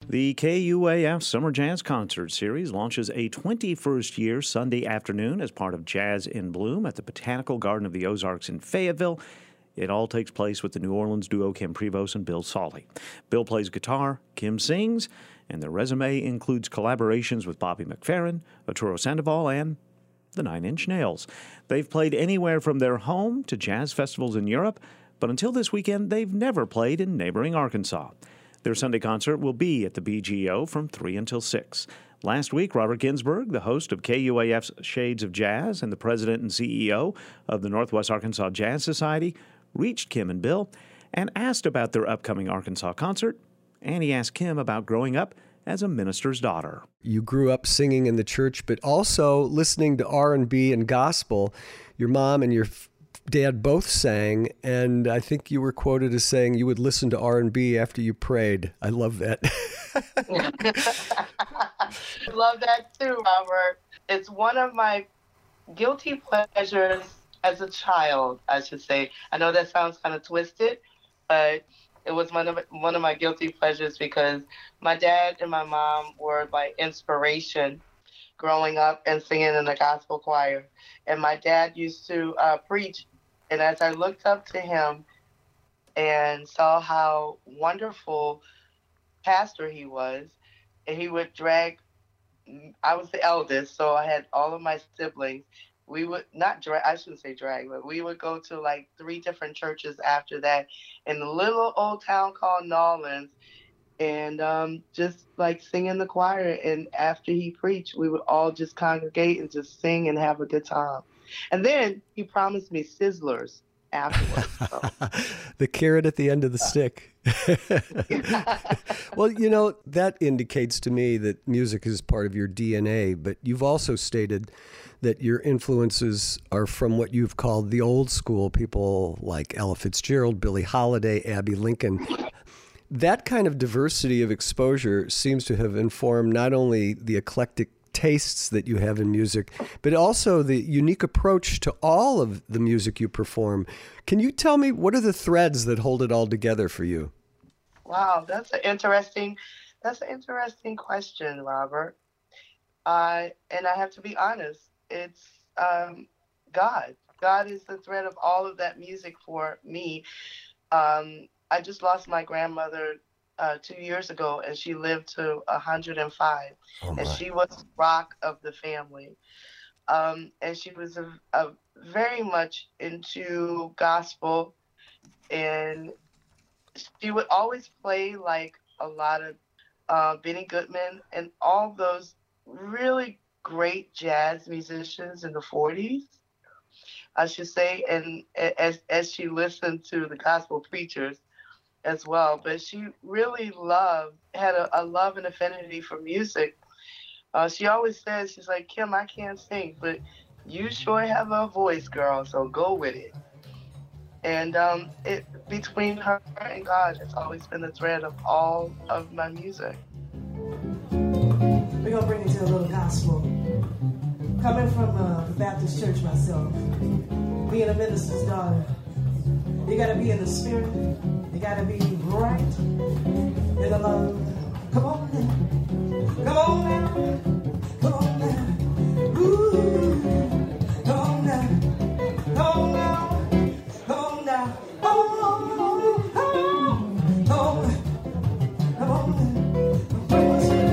The KUAF Summer Jazz Concert Series launches a 21st year Sunday afternoon as part of Jazz in Bloom at the Botanical Garden of the Ozarks in Fayetteville. It all takes place with the New Orleans duo Kim Prevost and Bill Sawley. Bill plays guitar, Kim sings, and their resume includes collaborations with Bobby McFerrin, Arturo Sandoval, and the Nine Inch Nails. They've played anywhere from their home to jazz festivals in Europe, but until this weekend, they've never played in neighboring Arkansas. Their Sunday concert will be at the BGO from 3 until 6. Last week, Robert Ginsburg, the host of KUAF's Shades of Jazz and the president and CEO of the Northwest Arkansas Jazz Society, reached Kim and Bill and asked about their upcoming Arkansas concert, and he asked Kim about growing up as a minister's daughter. You grew up singing in the church, but also listening to R&B and gospel. Your mom and your dad both sang, and I think you were quoted as saying you would listen to R&B after you prayed. I love that. I love that too, Robert. It's one of my guilty pleasures as a child, I should say. I know that sounds kind of twisted, but it was one of my guilty pleasures because my dad and my mom were my inspiration growing up and singing in the gospel choir. And my dad used to preach. And as I looked up to him and saw how wonderful pastor he was, and he would drag, I was the eldest, so I had all of my siblings. We would not drag, I shouldn't say drag, but we would go to like 3 different churches after that in the little old town called Nolens, and just like sing in the choir. And after he preached, we would all just congregate and just sing and have a good time. And then he promised me Sizzlers afterwards. So. The carrot at the end of the stick. Well, you know, that indicates to me that music is part of your DNA, but you've also stated that your influences are from what you've called the old school, people like Ella Fitzgerald, Billie Holiday, Abbey Lincoln. That kind of diversity of exposure seems to have informed not only the eclectic tastes that you have in music, but also the unique approach to all of the music you perform. Can you tell me what are the threads that hold it all together for you? Wow, that's an interesting question, Robert. And I have to be honest, it's God. God is the thread of all of that music for me. I just lost my grandmother 2 years ago, and she lived to 105. And she was the rock of the family. And she was a very much into gospel, and she would always play like a lot of Benny Goodman and all those really great jazz musicians in the 40s, I should say, and as she listened to the gospel preachers as well. But she really had a love and affinity for music. She always says, she's like, Kim, I can't sing, but you sure have a voice, girl, so go with it. And between her and God, it's always been the thread of all of my music. We're going to bring it to a little gospel. Coming from the Baptist church myself, being a minister's daughter, you got to be in the spirit. You got to be right in the love. Come on now. Come on now. Come on now. Ooh. Come on now. Come on now. Come on now. Oh, come on. Come on. Come on now. Come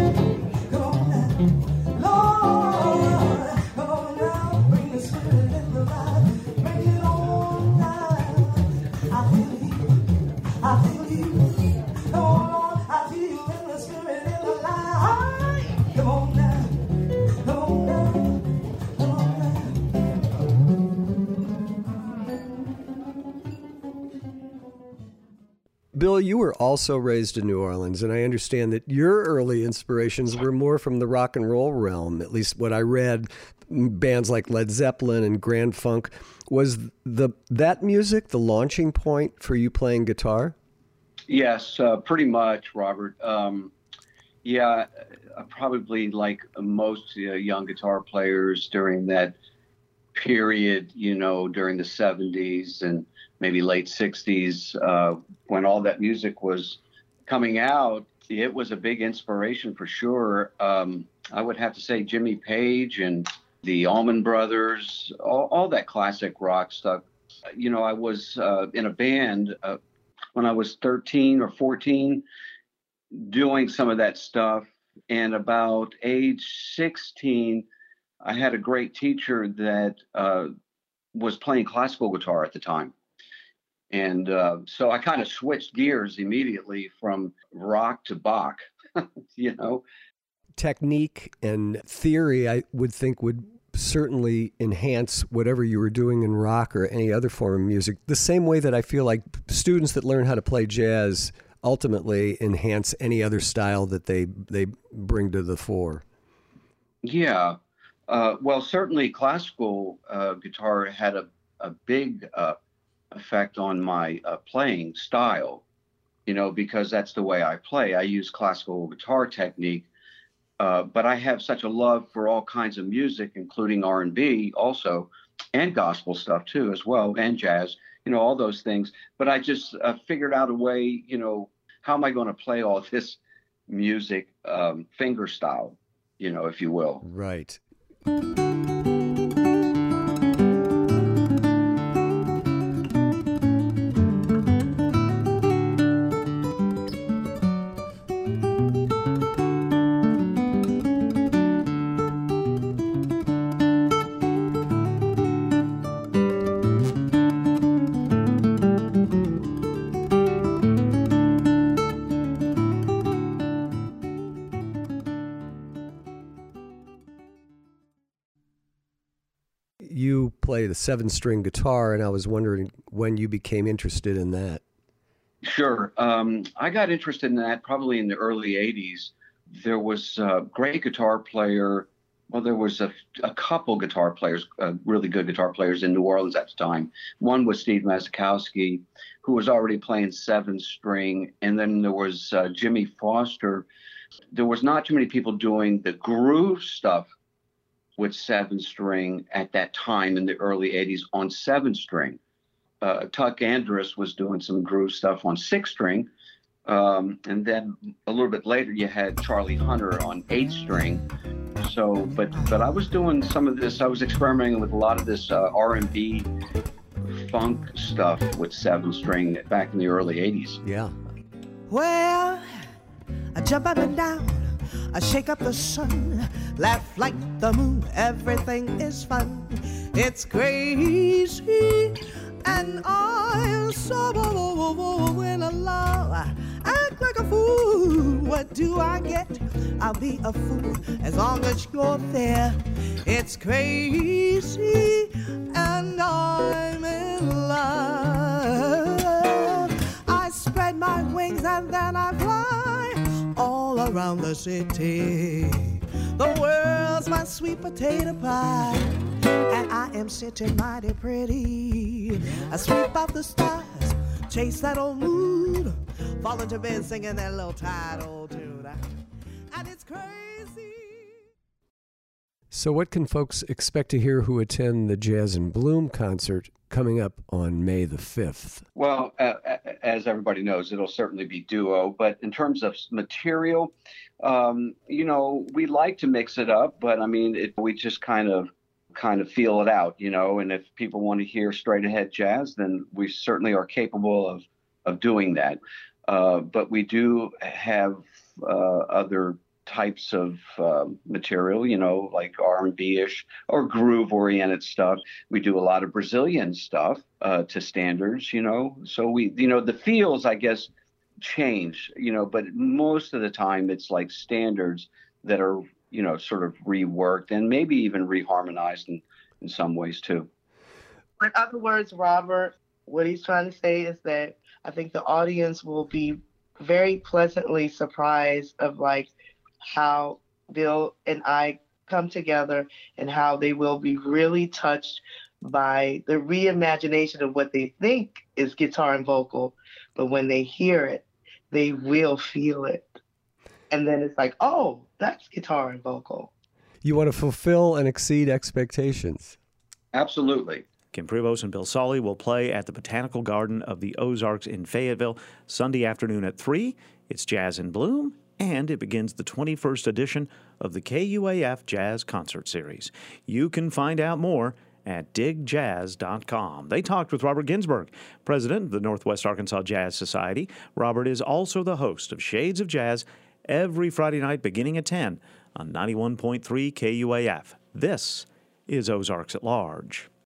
on now. Lord, come on now. Bring the spirit in the life. Bring it on now. I feel you. I feel you. Come on, Lord. I feel you in the spirit in the life. Come on now. Come on now. Come on now. Bill, you were also raised in New Orleans, and I understand that your early inspirations were more from the rock and roll realm, at least what I read. Bands like Led Zeppelin and Grand Funk. Was that music the launching point for you playing guitar? Yes, pretty much, Robert. Yeah, probably like most young guitar players during that period, during the 70s and maybe late 60s, when all that music was coming out, It was a big inspiration for sure. I would have to say Jimmy Page and the Allman Brothers, all that classic rock stuff. You know, I was in a band when I was 13 or 14 doing some of that stuff. And about age 16, I had a great teacher that was playing classical guitar at the time. And so I kind of switched gears immediately from rock to Bach, you know. Technique and theory, I would think, would certainly enhance whatever you were doing in rock or any other form of music. The same way that I feel like students that learn how to play jazz ultimately enhance any other style that they bring to the fore. Yeah. Well, certainly classical guitar had a big effect on my playing style, you know, because that's the way I play. I use classical guitar technique, but I have such a love for all kinds of music, including R&B also, and gospel stuff too, as well, and jazz, you know, all those things. But I just figured out a way, you know, how am I going to play all this music finger style, you know, if you will. Right. You play the 7-string guitar, and I was wondering when you became interested in that. Sure. I got interested in that probably in the early 80s. There was a great guitar player. Well, there was a couple guitar players, really good guitar players in New Orleans at the time. One was Steve Masikowski, who was already playing 7-string. And then there was Jimmy Foster. There was not too many people doing the groove stuff with 7-string at that time in the early 80s on 7-string. Tuck Andrus was doing some groove stuff on 6-string. And then a little bit later, you had Charlie Hunter on 8-string. So, but I was doing some of this. I was experimenting with a lot of this R&B funk stuff with 7-string back in the early 80s. Yeah. Well, I jump up and down, I shake up the sun, laugh like the moon, everything is fun. It's crazy, and I'm so in love. Act like a fool, what do I get? I'll be a fool as long as you're there. It's crazy, and I'm in love. I spread my wings and then I fly all around the city. The world's my sweet potato pie, and I am sitting mighty pretty. I sweep out the stars, chase that old mood, fall into bed singing that little tired old tune, and it's crazy. So what can folks expect to hear who attend the Jazz in Bloom concert coming up on May the 5th? Well, as everybody knows, it'll certainly be duo. But in terms of material, you know, we like to mix it up. But I mean, we just kind of feel it out, you know. And if people want to hear straight ahead jazz, then we certainly are capable of doing that. But we do have other types of material, you know, like R&B-ish or groove-oriented stuff. We do a lot of Brazilian stuff to standards, you know. So we, you know, the feels, I guess, change, you know, but most of the time it's like standards that are, you know, sort of reworked and maybe even reharmonized in some ways too. In other words, Robert, what he's trying to say is that I think the audience will be very pleasantly surprised of like how Bill and I come together and how they will be really touched by the reimagination of what they think is guitar and vocal. But when they hear it, they will feel it. And then it's like, oh, that's guitar and vocal. You want to fulfill and exceed expectations. Absolutely. Kim Prevost and Bill Solly will play at the Botanical Garden of the Ozarks in Fayetteville Sunday afternoon at 3. It's Jazz in Bloom, and it begins the 21st edition of the KUAF Jazz Concert Series. You can find out more at digjazz.com. They talked with Robert Ginsburg, president of the Northwest Arkansas Jazz Society. Robert is also the host of Shades of Jazz every Friday night beginning at 10 on 91.3 KUAF. This is Ozarks at Large.